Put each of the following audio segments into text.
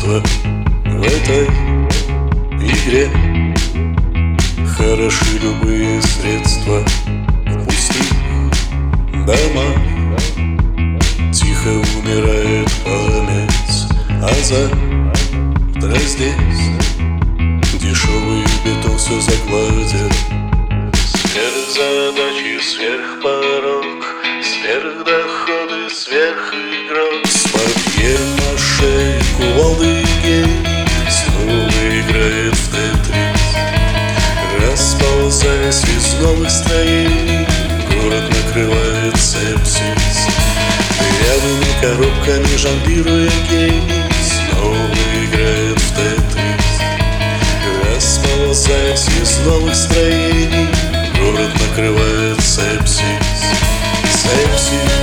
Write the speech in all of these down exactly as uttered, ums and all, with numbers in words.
средства в этой игре. Хороши любые средства в пустых домах. Тихо умирает память, а завтра здесь дешевый бетон все загладит. Сверхзадачи, сверхпорог, сверхдоходы, сверхигрок. С папье-маше кувалды гей снова играет в тетрис. Расползаясь из новых строений, город накрывает сепсис. Рядами коробками жонглируя гений снова играет в тетрис. Расползаясь из новых строений, город накрывает сепсис. Сепсис.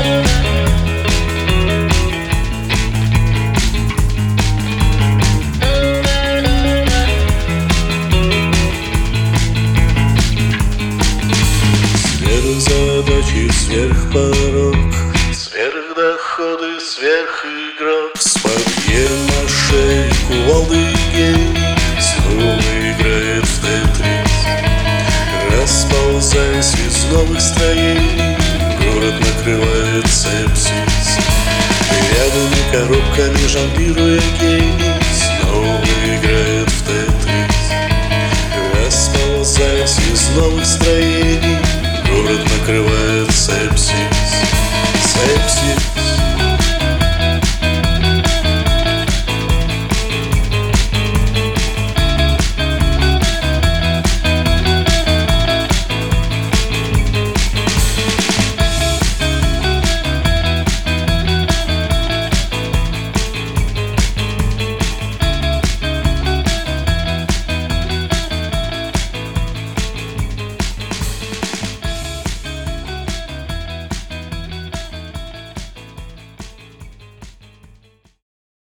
Сверхзадачи, сверхпорог, сверхдоходы, сверхигрок. С папье-маше и кувалды гей снова играет в тетрис. Расползаясь из новых строений, город накрывает сепсис. Рядами коробками жонглируя гений снова играет в тетрис. Расползаясь из новых строений, город накрывает сепсис. Сепсис.